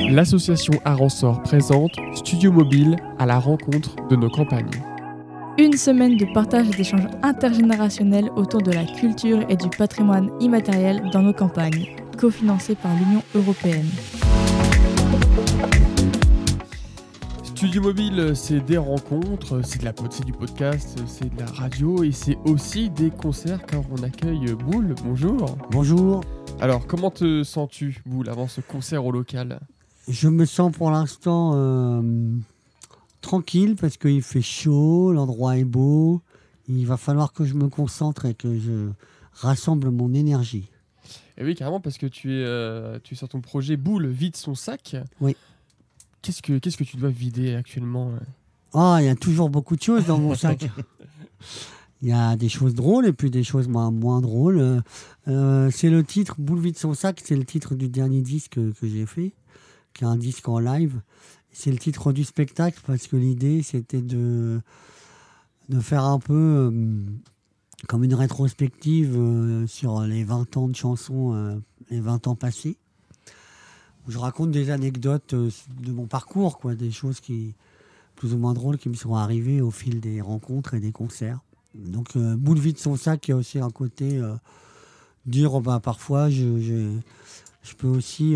L'association Aransor présente Studio Mobile à la rencontre de nos campagnes. Une semaine de partage et d'échanges intergénérationnels autour de la culture et du patrimoine immatériel dans nos campagnes, cofinancé par l'Union européenne. Studio Mobile, c'est des rencontres, c'est du podcast, c'est de la radio et c'est aussi des concerts car on accueille Boule. Bonjour. Bonjour. Alors, comment te sens-tu, Boule, avant ce concert au local ? Je me sens pour l'instant tranquille parce qu'il fait chaud, l'endroit est beau. Il va falloir que je me concentre et que je rassemble mon énergie. Et oui, carrément, parce que tu es sur ton projet Boule vide son sac. Oui. Qu'est-ce que tu dois vider actuellement ? Il y a toujours beaucoup de choses dans mon sac. Il y a des choses drôles et puis des choses moins drôles. C'est le titre, Boule vide son sac, c'est le titre du dernier disque que j'ai fait, qui est un disque en live. C'est le titre du spectacle parce que l'idée, c'était de faire un peu comme une rétrospective sur les 20 ans de chansons, les 20 ans passés. Où je raconte des anecdotes de mon parcours, quoi, des choses plus ou moins drôles qui me sont arrivées au fil des rencontres et des concerts. Donc, Boule vide son sac, il y a aussi un côté dire, parfois, je peux aussi,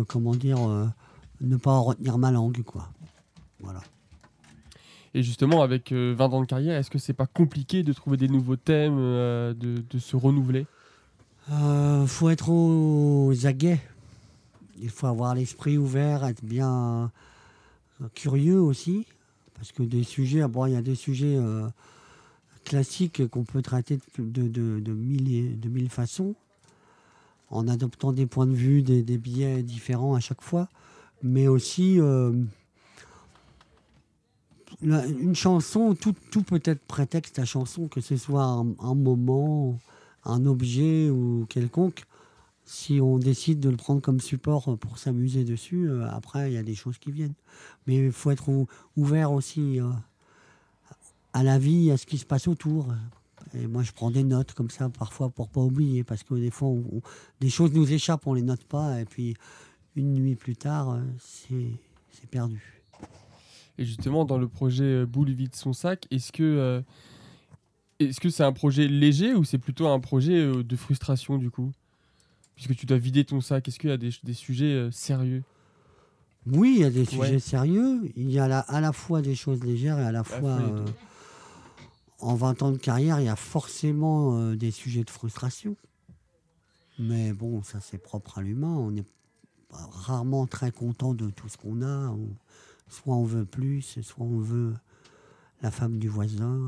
ne pas en retenir ma langue, quoi. Voilà. Et justement, avec 20 ans de carrière, est-ce que c'est pas compliqué de trouver des nouveaux thèmes, de se renouveler ? Faut être aux aguets. Il faut avoir l'esprit ouvert, être bien curieux aussi. Parce que des sujets, il y a des sujets classiques qu'on peut traiter de mille façons, en adoptant des points de vue, des biais différents à chaque fois. Mais aussi, une chanson, tout peut être prétexte à chanson, que ce soit un moment, un objet ou quelconque. Si on décide de le prendre comme support pour s'amuser dessus, après, il y a des choses qui viennent. Mais il faut être ouvert aussi à la vie, à ce qui se passe autour. Et moi, je prends des notes comme ça, parfois, pour pas oublier. Parce que des fois, des choses nous échappent, on les note pas. Et puis, une nuit plus tard, c'est perdu. Et justement, dans le projet Boule vide son sac, est-ce que c'est un projet léger ou c'est plutôt un projet de frustration, du coup ? Puisque tu dois vider ton sac, est-ce qu'il y a des sujets sérieux ? Oui, il y a des sujets sérieux. Il y a à la fois des choses légères et à la fois... en 20 ans de carrière, il y a forcément des sujets de frustration. Mais bon, ça c'est propre à l'humain. On est rarement très content de tout ce qu'on a. Soit on veut plus, soit on veut la femme du voisin.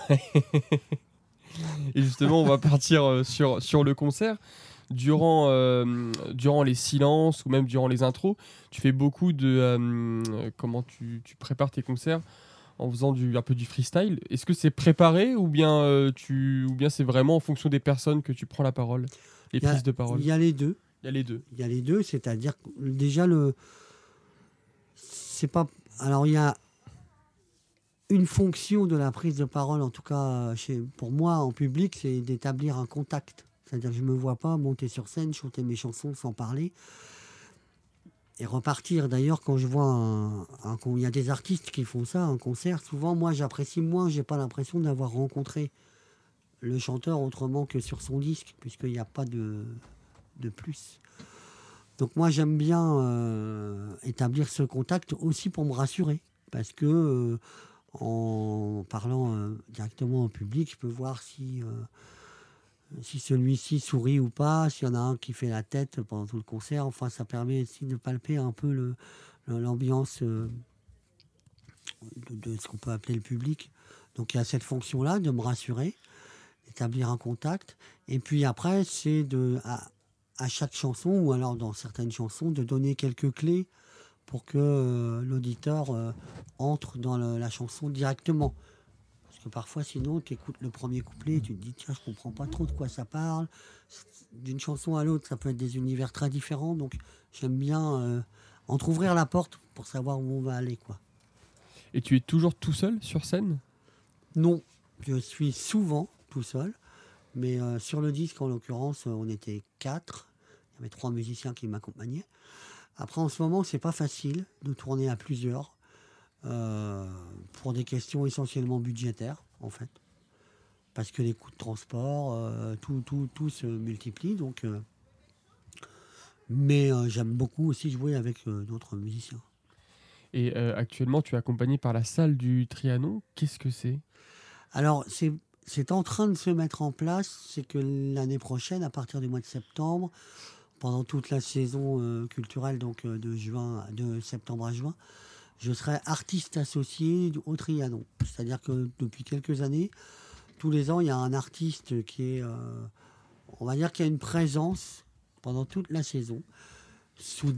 Et justement, on va partir sur le concert. Durant les silences ou même durant les intros, tu fais beaucoup de... comment tu prépares tes concerts en faisant un peu du freestyle. Est-ce que c'est préparé ou bien c'est vraiment en fonction des personnes que tu prends la parole, les prises de parole ? Il y a les deux. Il y a les deux, c'est-à-dire que déjà c'est pas... Alors il y a une fonction de la prise de parole, en tout cas pour moi en public, c'est d'établir un contact. C'est-à-dire que je ne me vois pas monter sur scène, chanter mes chansons sans parler. Et repartir. D'ailleurs, quand je vois il y a des artistes qui font ça, un concert, souvent, moi, j'apprécie moins. Je n'ai pas l'impression d'avoir rencontré le chanteur autrement que sur son disque, puisqu'il n'y a pas de plus. Donc moi, j'aime bien établir ce contact aussi pour me rassurer. Parce que en parlant directement au public, je peux voir si celui-ci sourit ou pas, s'il y en a un qui fait la tête pendant tout le concert. Enfin, ça permet aussi de palper un peu l'ambiance de ce qu'on peut appeler le public. Donc, il y a cette fonction-là de me rassurer, d'établir un contact. Et puis après, c'est à chaque chanson, ou alors dans certaines chansons, de donner quelques clés pour que l'auditeur entre dans la chanson directement. Parce que parfois, sinon, tu écoutes le premier couplet et tu te dis, tiens, je comprends pas trop de quoi ça parle. D'une chanson à l'autre, ça peut être des univers très différents. Donc, j'aime bien entrouvrir la porte pour savoir où on va aller, quoi. Et tu es toujours tout seul sur scène ? Non, je suis souvent tout seul. Mais sur le disque, en l'occurrence, on était 4. Il y avait 3 musiciens qui m'accompagnaient. Après, en ce moment, c'est pas facile de tourner à plusieurs pour des questions essentiellement budgétaires, en fait. Parce que les coûts de transport, tout se multiplie. Donc, mais j'aime beaucoup aussi jouer avec d'autres musiciens. Et actuellement, tu es accompagné par la salle du Trianon. Qu'est-ce que c'est ? Alors, c'est en train de se mettre en place. C'est que l'année prochaine, à partir du mois de septembre, pendant toute la saison culturelle, donc de septembre à juin, je serai artiste associé au Trianon. C'est-à-dire que depuis quelques années, tous les ans, il y a un artiste qui est, on va dire, qui a une présence pendant toute la saison, sous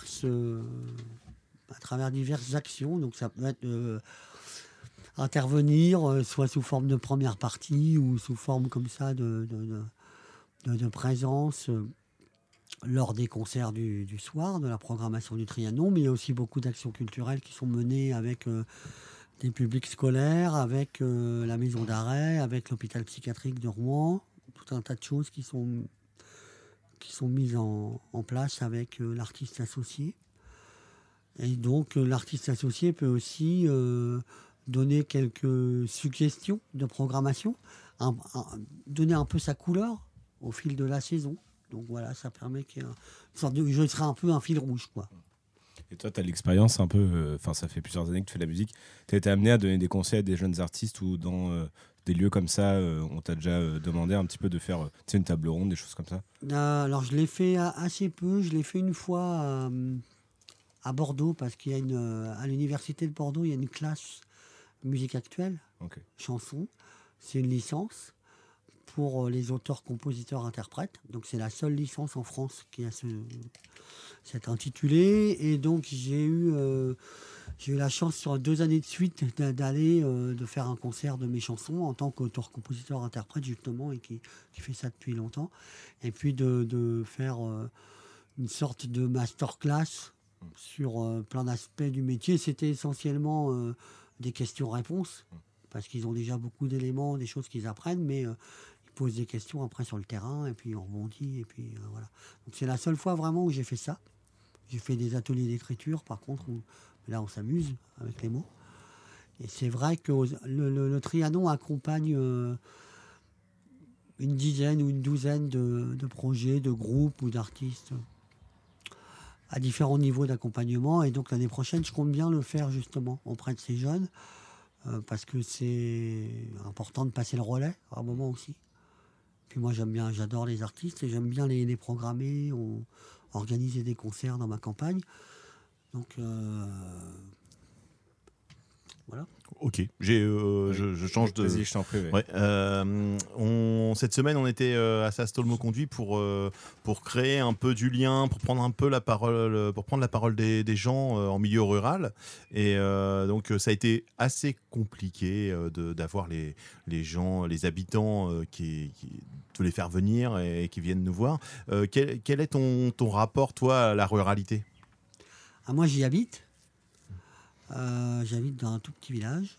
à travers diverses actions. Donc ça peut être intervenir, soit sous forme de première partie ou sous forme comme ça de présence lors des concerts du soir, de la programmation du Trianon. Mais il y a aussi beaucoup d'actions culturelles qui sont menées avec des publics scolaires, avec la maison d'arrêt, avec l'hôpital psychiatrique de Rouen. Tout un tas de choses qui sont mises en place avec l'artiste associé. Et donc l'artiste associé peut aussi donner quelques suggestions de programmation, donner un peu sa couleur au fil de la saison. Donc voilà, ça permet qu'il y ait une sorte de... Je serai un peu un fil rouge, quoi. Et toi, tu as l'expérience un peu... Enfin, ça fait plusieurs années que tu fais de la musique. Tu as été amené à donner des conseils à des jeunes artistes ou dans des lieux comme ça, on t'a déjà demandé un petit peu de faire une table ronde, des choses comme ça ? Alors, je l'ai fait assez peu. Je l'ai fait une fois à Bordeaux, parce qu'il y a à l'université de Bordeaux, il y a une classe musique actuelle, chanson. C'est une licence pour les auteurs, compositeurs, interprètes. Donc c'est la seule licence en France qui a cet intitulé. Et donc j'ai eu la chance sur 2 années de suite d'aller de faire un concert de mes chansons en tant qu'auteur, compositeur, interprète justement, et qui fait ça depuis longtemps. Et puis de faire une sorte de masterclass sur plein d'aspects du métier. C'était essentiellement des questions-réponses, parce qu'ils ont déjà beaucoup d'éléments, des choses qu'ils apprennent, mais ils posent des questions après sur le terrain, et puis on rebondit, et puis voilà. Donc c'est la seule fois vraiment où j'ai fait ça. J'ai fait des ateliers d'écriture, par contre, où là on s'amuse avec les mots. Et c'est vrai que le Trianon accompagne une dizaine ou une douzaine de projets, de groupes ou d'artistes à différents niveaux d'accompagnement. Et donc l'année prochaine, je compte bien le faire justement auprès de ces jeunes, parce que c'est important de passer le relais à un moment aussi. Puis moi j'adore les artistes et j'aime bien les programmer, organiser des concerts dans ma campagne. Donc voilà. Ok, je change de... Vas-y, je t'en prie. Ouais, cette semaine, on était à Sastolmo Conduit pour créer un peu du lien, pour prendre un peu la parole des gens en milieu rural. Et donc, ça a été assez compliqué d'avoir les gens, les habitants de les faire venir et qui viennent nous voir. Quel est ton rapport, toi, à la ruralité ? Moi, j'y habite. J'habite dans un tout petit village.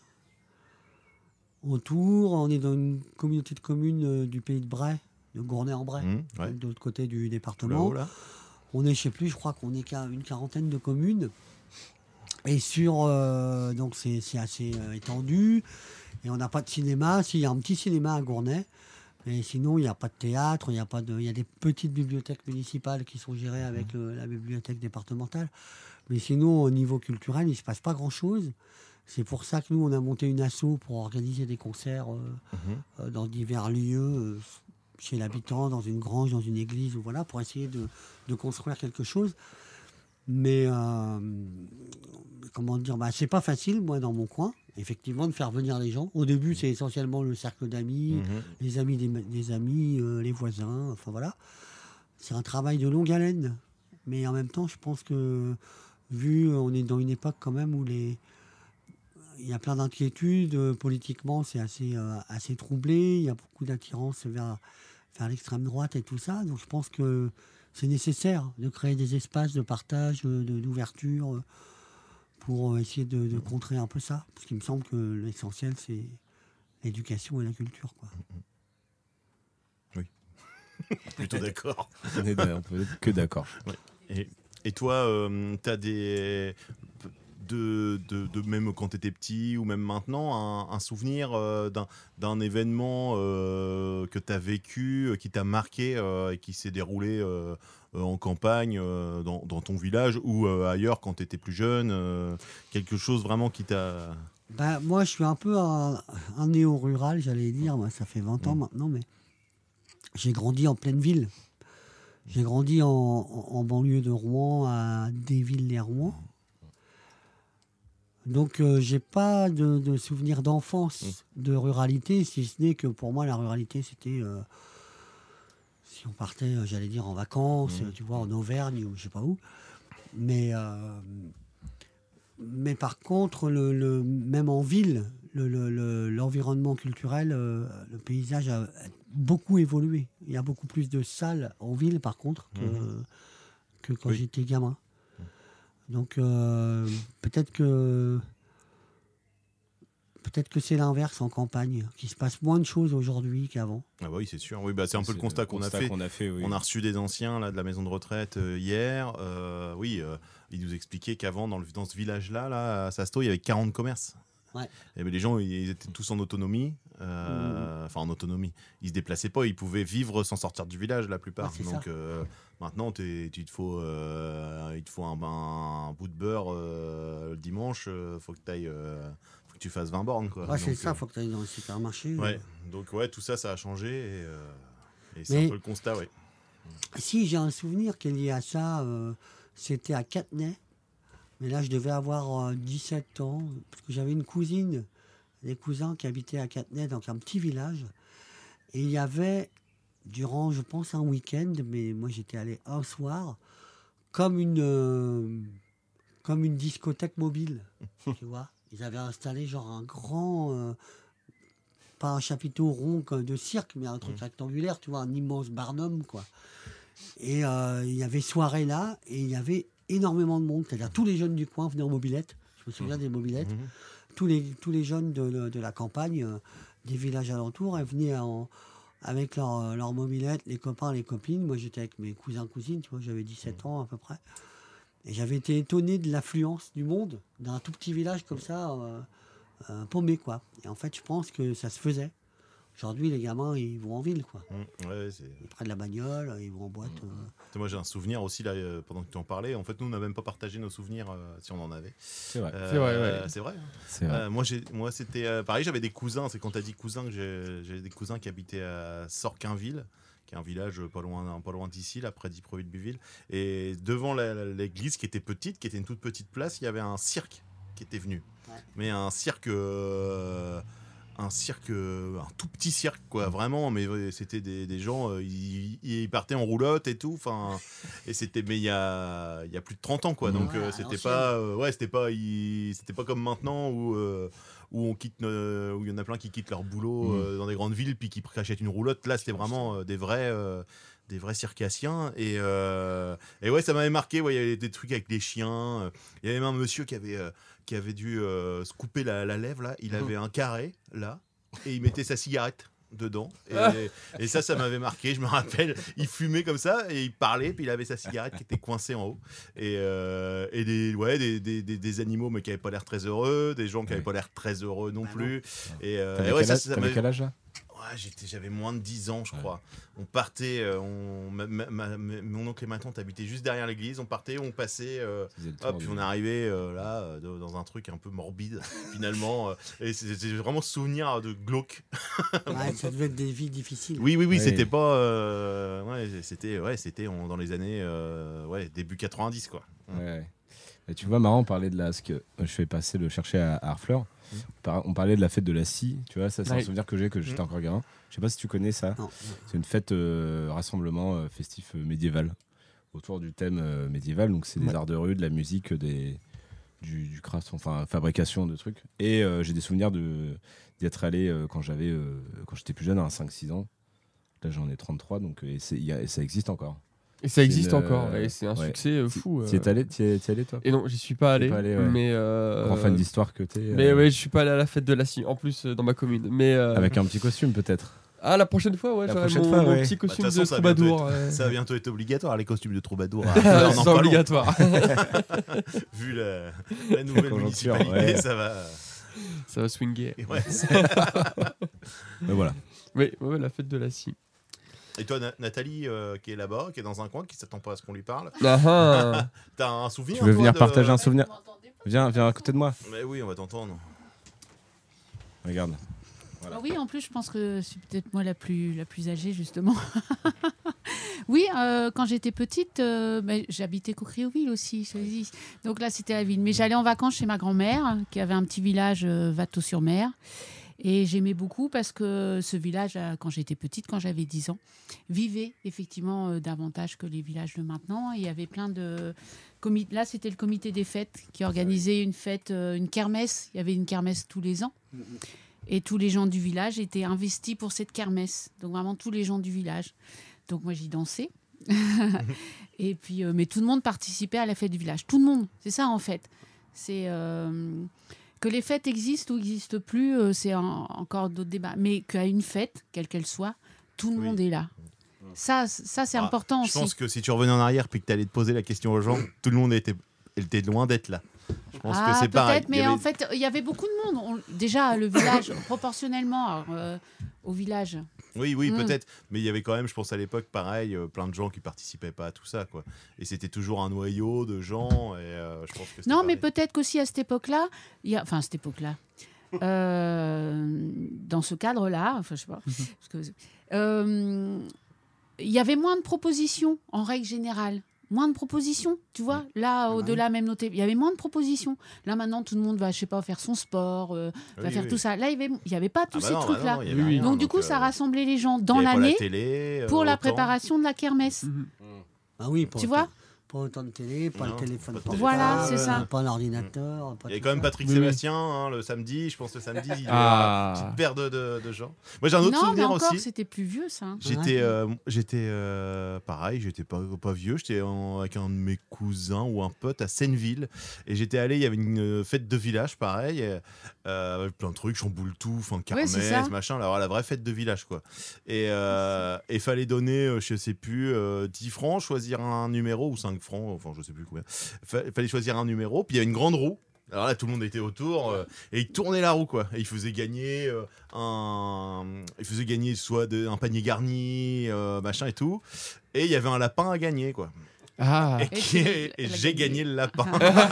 Autour, on est dans une communauté de communes du pays de Bray, de Gournay-en-Bray, de l'autre côté du département. Là. On est, je crois qu'on est qu'à une quarantaine de communes. Et donc c'est assez étendu. Et on n'a pas de cinéma. Il y a un petit cinéma à Gournay. Mais sinon, il n'y a pas de théâtre. Il y a des petites bibliothèques municipales qui sont gérées avec la bibliothèque départementale. Mais sinon, au niveau culturel, il ne se passe pas grand-chose. C'est pour ça que nous, on a monté une asso pour organiser des concerts dans divers lieux, chez l'habitant, dans une grange, dans une église, voilà, pour essayer de construire quelque chose. Mais, comment dire, c'est pas facile, moi, dans mon coin, effectivement, de faire venir les gens. Au début, c'est essentiellement le cercle d'amis, les amis des amis, les voisins, enfin voilà. C'est un travail de longue haleine. Mais en même temps, je pense que, on est dans une époque quand même où il y a plein d'inquiétudes. Politiquement, c'est assez troublé. Il y a beaucoup d'attirance vers l'extrême droite et tout ça. Donc je pense que c'est nécessaire de créer des espaces de partage, d'ouverture, pour essayer de contrer un peu ça. Parce qu'il me semble que l'essentiel, c'est l'éducation et la culture, quoi. Oui. Plutôt d'accord. On peut être que d'accord. Ouais. Et Et toi, t'as des... même quand tu étais petit ou même maintenant, un souvenir d'un événement que tu as vécu, qui t'a marqué et qui s'est déroulé en campagne, dans ton village ou ailleurs quand tu étais plus jeune, quelque chose vraiment qui t'a... Moi, je suis un peu un néo-rural, j'allais dire. Moi, ça fait 20 ans maintenant, mais j'ai grandi en pleine ville. J'ai grandi en banlieue de Rouen, à Desvilles-les-Rouen. Donc, j'ai pas de souvenirs d'enfance de ruralité, si ce n'est que pour moi, la ruralité, c'était si on partait, j'allais dire, en vacances, tu vois, en Auvergne ou je sais pas où. Mais par contre, même en ville, l'environnement culturel, le paysage a beaucoup évolué. Il y a beaucoup plus de salles en ville, par contre, que quand j'étais gamin. Donc, peut-être que c'est l'inverse en campagne, qu'il se passe moins de choses aujourd'hui qu'avant. Ah oui, c'est sûr. Oui, c'est un peu le constat qu'on a fait. Oui. On a reçu des anciens là, de la maison de retraite hier. Ils nous expliquaient qu'avant, dans ce village-là, là, à Sasto, il y avait 40 commerces. Ouais. Et les gens, ils étaient tous en autonomie. En autonomie. Ils se déplaçaient pas. Ils pouvaient vivre sans sortir du village, la plupart. Donc maintenant, il te faut un bout de beurre le dimanche. Faut que tu ailles... tu fasses 20 bornes, quoi. Ouais, c'est ça, faut que tu ailles dans le supermarché. Ouais. Donc tout ça a changé et c'est un peu le constat, ouais. Si j'ai un souvenir qui est lié à ça, c'était à Cattenay, mais là je devais avoir 17 ans, parce que j'avais une cousine, des cousins qui habitaient à Cattenay, donc un petit village, et il y avait, durant je pense un week-end, mais moi j'étais allé un soir, comme une discothèque mobile, tu vois. Ils avaient installé genre un grand, pas un chapiteau rond de cirque, mais un truc rectangulaire, tu vois, un immense barnum, quoi. Et il y avait soirée là, et il y avait énormément de monde. C'est-à-dire tous les jeunes du coin venaient en mobilette. Je me souviens des mobilettes. Tous les jeunes de la campagne, des villages alentours, ils venaient avec leur mobilette, les copains, les copines. Moi, j'étais avec mes cousins, cousines, tu vois, j'avais 17 ans à peu près. Et j'avais été étonné de l'affluence du monde d'un tout petit village comme ça, paumé, quoi. Et en fait, je pense que ça se faisait. Aujourd'hui, les gamins, ils vont en ville, quoi. Ils prennent la bagnole, ils vont en boîte. Moi, j'ai un souvenir aussi, là, pendant que tu en parlais. En fait, nous, on n'a même pas partagé nos souvenirs, si on en avait. C'est vrai. C'est vrai. C'est vrai. Moi, c'était... pareil, j'avais des cousins. C'est quand tu as dit cousins que j'ai des cousins qui habitaient à Sorquinville, qui est un village pas loin d'ici, là, près d'Ypres-Buville. Et devant l'église, qui était petite, qui était une toute petite place, il y avait un cirque qui était venu. Ouais. Mais un cirque, un tout petit cirque, quoi, vraiment. Mais c'était des gens, ils partaient en roulotte et tout. Et c'était, mais il y a plus de 30 ans, quoi. Donc c'était pas comme maintenant où on quitte, où il y en a plein qui quittent leur boulot dans des grandes villes puis qui achètent une roulotte. Là, c'était vraiment des vrais circassiens et ouais, ça m'avait marqué. Ouais, il y avait des trucs avec les chiens. Il y avait même un monsieur qui avait dû se couper la lèvre là. Il avait un carré là et il mettait sa cigarette dedans et ça m'avait marqué. Je me rappelle, il fumait comme ça et il parlait puis il avait sa cigarette qui était coincée en haut et des animaux mais qui avaient pas l'air très heureux, des gens qui avaient pas l'air très heureux non plus. T'avais quel âge là? J'avais moins de 10 ans, je crois. On partait, mon oncle et ma tante habitaient juste derrière l'église. On partait, on passait, puis on arrivait là, dans un truc un peu morbide, finalement. Et c'était vraiment souvenir de glauque. Ça devait être des vies difficiles. Oui, c'était pas. C'était dans les années début 90, quoi. Ouais. Et tu vois, marrant, on parlait de ce que je fais passer le chercher à Harfleur. On parlait de la fête de la scie, tu vois, ça c'est un souvenir que j'étais encore gamin. Je sais pas si tu connais ça. Non. C'est une fête rassemblement festif médiéval autour du thème médiéval. Donc c'est des arts de rue, de la musique, du craft, enfin fabrication de trucs. Et j'ai des souvenirs d'y être allé quand j'étais plus jeune, à 5-6 ans. Là j'en ai 33, donc ça existe encore. Et ça existe encore, et c'est un succès fou. T'y es allé toi? Et non, j'y suis pas allé. Mais grand fan d'histoire que t'es. Mais je suis pas allé à la fête de la scie, en plus dans ma commune. Mais avec un petit costume peut-être. Ah, la prochaine fois, ouais, La j'aurai prochaine mon, fois, mon ouais. petit Bah, de costume toute de façon, ça va bientôt troubadour. Ça va bientôt être obligatoire, les costumes de troubadour. C'est obligatoire. Vu la nouvelle Conjoncture, municipalité, ouais. ça va. Ça va swinguer. Ouais. Mais voilà. Oui, ouais, la fête de la scie. Et toi, Nathalie, qui est là-bas, qui est dans un coin, qui s'attend pas à ce qu'on lui parle, Ah, ah. t'as un souvenir Tu veux toi, venir de- partager un souvenir? Viens à côté de moi. Mais oui, on va t'entendre. Regarde. Voilà. Ah oui, en plus, je pense que c'est peut-être moi la plus âgée, justement. Oui, quand j'étais petite, j'habitais Cocrioville aussi. Donc là, c'était la ville. Mais j'allais en vacances chez ma grand-mère, qui avait un petit village, Watteau-sur-Mer. Et j'aimais beaucoup parce que ce village, quand j'étais petite, quand j'avais 10 ans, vivait effectivement davantage que les villages de maintenant. Et il y avait plein de... Là, c'était le comité des fêtes qui organisait une fête, une kermesse. Il y avait une kermesse tous les ans. Et tous les gens du village étaient investis pour cette kermesse. Donc vraiment tous les gens du village. Donc moi j'y dansais. Et puis, mais tout le monde participait à la fête du village. Tout le monde. C'est ça en fait. C'est que les fêtes existent ou n'existent plus, c'est encore d'autres débats. Mais qu'à une fête, quelle qu'elle soit, tout le monde est là. Ça c'est important Je aussi. pense que si tu revenais en arrière puis que tu allais te poser la question aux gens, tout le monde était loin d'être là. Je pense que c'est pareil. Peut-être, mais en fait, il y avait beaucoup de monde. Déjà, le village, proportionnellement au village. Oui, peut-être. Mais il y avait quand même, je pense à l'époque, pareil, plein de gens qui participaient pas à tout ça, quoi. Et c'était toujours un noyau de gens. Et je pense que c'était Non, mais pareil. peut-être qu'aussi à cette époque-là, enfin à cette époque-là, dans ce cadre-là, enfin je sais pas, parce que, il y avait moins de propositions en règle générale. Moins de propositions, tu vois. Là, au-delà, même noté, il y avait moins de propositions. Là, maintenant, tout le monde va, je sais pas, faire son sport, va faire tout ça. Là, il y avait pas tous ces trucs-là. il y avait rien, Donc, du coup, ça rassemblait les gens dans il y avait pas l'année la télé, pour la autant. préparation de la kermesse. Ah oui, Tu vois ? pas autant de télé, pas Non, le téléphone pas de portable, Voilà, c'est ça. pas l'ordinateur. pas Il y avait tout quand même ça. Patrick Oui. Sébastien, hein, le samedi. Je pense le samedi, il y Ah. avait une petite paire de gens. Moi, j'ai un autre Non, mais souvenir encore, aussi. c'était plus vieux, ça. hein. J'étais pareil, j'étais pas vieux, j'étais avec un de mes cousins ou un pote à Senneville et j'étais allé, il y avait une fête de village pareil, avec plein de trucs, chamboule tout, enfin Ouais, c'est kermesse, ça. machin, alors la vraie fête de village quoi. Et fallait donner, je sais plus, 10 francs, choisir un numéro ou 5 francs, enfin je sais plus combien. Fallait choisir un numéro, puis il y avait une grande roue. Alors là, tout le monde était autour et il tournait la roue quoi. Et il faisait gagner soit un panier garni, machin et tout. Et il y avait un lapin à gagner quoi. Ah. Et j'ai gagné le lapin.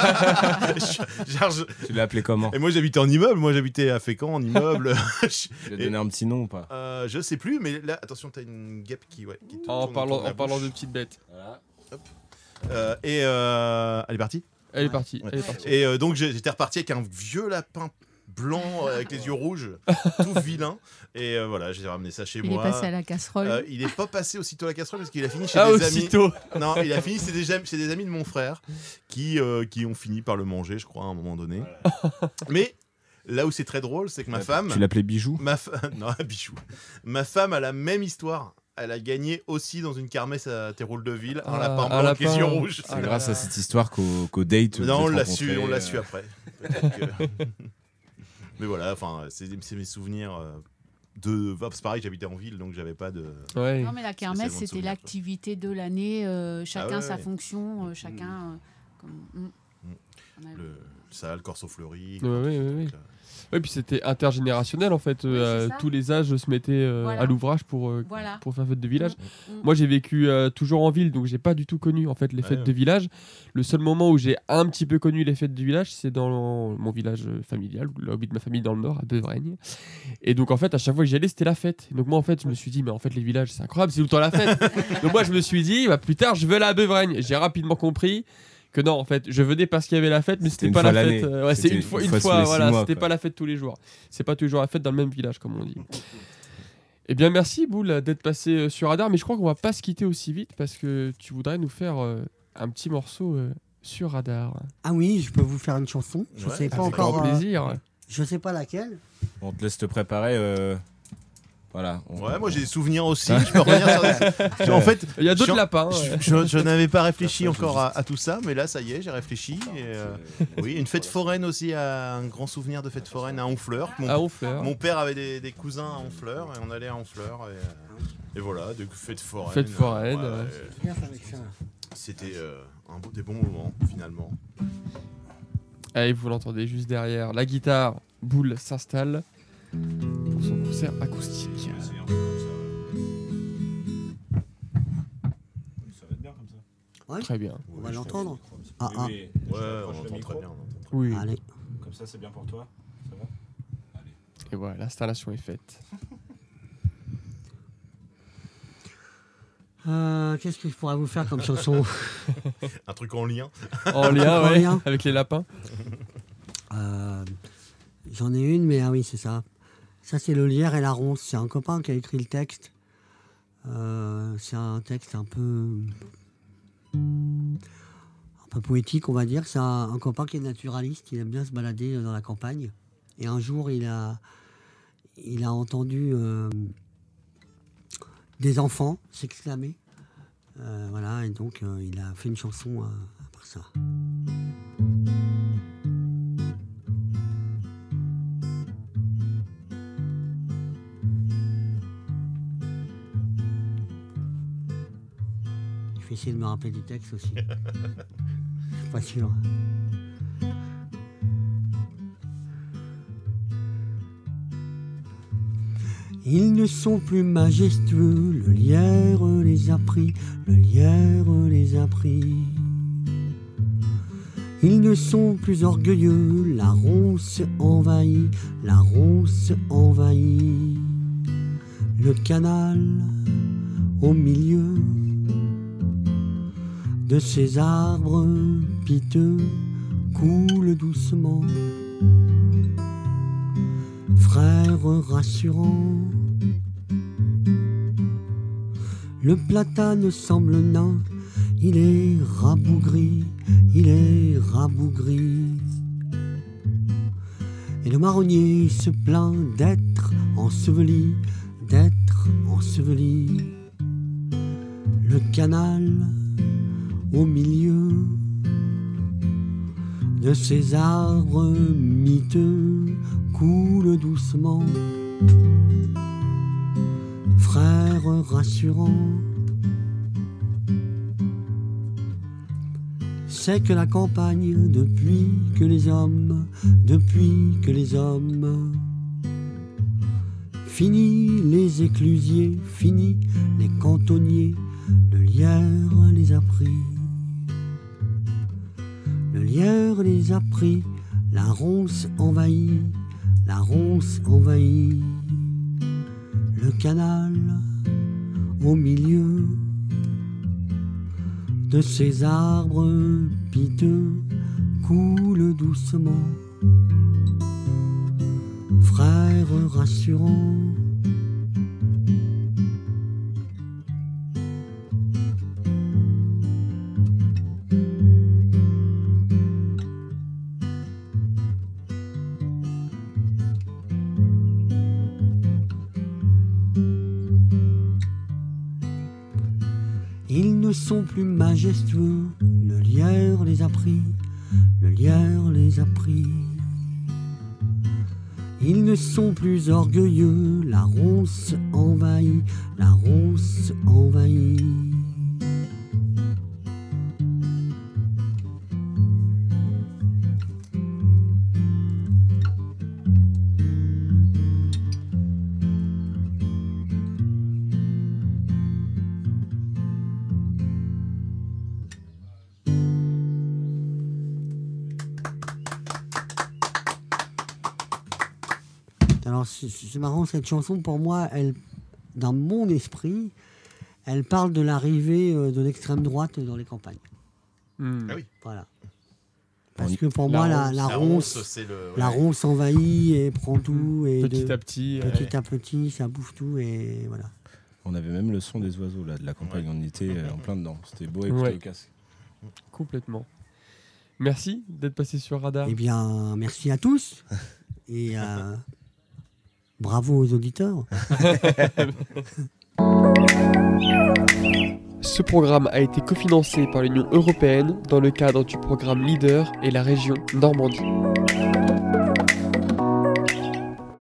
Tu l'as appelé comment? Et moi j'habitais en immeuble, moi j'habitais à Fécamp en immeuble. Tu lui as donné un petit nom ou pas? Je sais plus, mais là attention, t'as une guêpe qui En tourne parlant, autour de la en parlant bouche. de petites bêtes. Elle est partie. Elle est partie. Ouais. Elle est partie. Et donc j'étais reparti avec un vieux lapin blanc avec les yeux rouges, tout vilain. Et voilà, j'ai ramené ça chez Il moi. est passé à la casserole. Il est pas passé aussitôt à la casserole parce qu'il a fini chez Ah, des amis. aussitôt. Non, il a fini chez des amis de mon frère qui ont fini par le manger, je crois, à un moment donné. Mais là où c'est très drôle, c'est que ma femme. Tu l'appelais Bijou? Non, Bichou. Ma femme a la même histoire. Elle a gagné aussi dans une kermesse à Théroule-de-Ville un lapin blanc avec les yeux rouges. Ah C'est là grâce là. à cette histoire qu'au date. vous Non, on êtes l'a rencontrés, su, après. Peut-être que- Mais voilà, enfin, c'est mes souvenirs de. C'est pareil, j'habitais en ville, donc j'avais pas de. Ouais. Non, mais la kermesse, spécialement de c'était souvenirs, l'activité de l'année. Chacun ouais, sa ouais. fonction, chacun. On a- Le ça, le corso fleuri. Ouais. Oui, puis c'était intergénérationnel en fait. Oui, c'est ça. Tous les âges se mettaient Voilà. à l'ouvrage pour Voilà. faire fête de village. Mm. Moi, j'ai vécu toujours en ville, donc j'ai pas du tout connu en fait les fêtes de village. Le seul moment où j'ai un petit peu connu les fêtes de village, c'est dans mon village familial, là où habite ma famille dans le nord, à Beuvragne. Et donc en fait, à chaque fois que j'y allais, c'était la fête. Et donc moi, en fait, je me suis dit, mais en fait, les villages, c'est incroyable, c'est tout le temps la fête. Donc moi, je me suis dit, bah, plus tard, je vais aller à Beuvragne. J'ai rapidement compris que non, en fait, je venais parce qu'il y avait la fête, mais c'était une pas fois la l'année. fête. Ouais, c'est C'était une fois, une fois tous les 6 voilà, mois, c'était quoi. pas la fête tous les jours. C'est pas tous les jours la fête dans le même village, comme on dit. Eh bien, merci Boule d'être passé sur Radar, mais je crois qu'on va pas se quitter aussi vite parce que tu voudrais nous faire un petit morceau sur Radar. Ah oui, je peux vous faire une chanson. Je Ouais, sais pas Avec encore. grand plaisir. Je sais pas laquelle. On te laisse te préparer. Voilà. Ouais, moi j'ai des souvenirs aussi. Je peux revenir sur des... En fait, Il y a d'autres je- lapins. Ouais. je n'avais pas réfléchi encore à tout ça, mais là, ça y est, j'ai réfléchi. Et, oui, une fête foraine aussi, un grand souvenir de fête foraine à Honfleur. À Honfleur. Mon père avait des cousins à Honfleur et on allait à Honfleur. Et voilà, de fête foraine. Fête foraine. C'était des bons moments, finalement. Allez, vous l'entendez juste derrière. La guitare, Boule s'installe pour son concert acoustique. C'est un peu comme ça. Ça va être bien comme ça. Ouais. Très bien. On va l'entendre. Oui, Ah, ah. oui, Ouais, je on rapproche le entend micro. très bien. on entend très Oui. Allez. Comme ça, c'est bien pour toi. Ça va? Et voilà, l'installation est faite. Qu'est-ce que je pourrais vous faire comme chanson? bien. Un truc en lien. En lien, En ouais, lien. avec les lapins. J'en ai une, mais ah oui, c'est ça. Ça, c'est Le Lierre et la Ronce. C'est un copain qui a écrit le texte. C'est un texte un peu poétique, on va dire. C'est un copain qui est naturaliste. Il aime bien se balader dans la campagne. Et un jour, il a entendu des enfants s'exclamer. Voilà, et donc il a fait une chanson après ça. Je vais essayer de me rappeler du texte aussi. Je suis pas sûr. Ils ne sont plus majestueux, le lierre les a pris, le lierre les a pris. Ils ne sont plus orgueilleux, la ronce envahit, la ronce envahit. Le canal au milieu de ces arbres piteux coule doucement. Frère rassurant, le platane semble nain, il est rabougri, il est rabougri. Et le marronnier se plaint d'être enseveli, d'être enseveli. Le canal au milieu de ces arbres miteux coule doucement. Frère rassurant, c'est que la campagne, depuis que les hommes, fini les éclusiers, fini les cantonniers, le lierre les a pris. Le lierre les a pris, la ronce envahit, la ronce envahit. Le canal au milieu de ces arbres piteux coule doucement. Frère rassurant, ils ne sont plus majestueux, le lierre les a pris, le lierre les a pris. Ils ne sont plus orgueilleux, la ronce envahit, la ronce envahit. Alors c'est marrant, cette chanson pour moi, elle, dans mon esprit, elle parle de l'arrivée de l'extrême droite dans les campagnes. Hmm. Ah oui. Voilà. Parce que pour moi, la ronce, c'est le. la ronce envahit et prend tout. Et Petit à petit. petit à petit, ça bouffe tout et voilà. On avait même le son des oiseaux là, de la campagne, on était en plein dedans. C'était beau à écouter Ouais. au casque. Complètement. Merci d'être passé sur Radar. Eh bien, merci à tous. Et Bravo aux auditeurs. Ce programme a été cofinancé par l'Union européenne dans le cadre du programme LEADER et la région Normandie.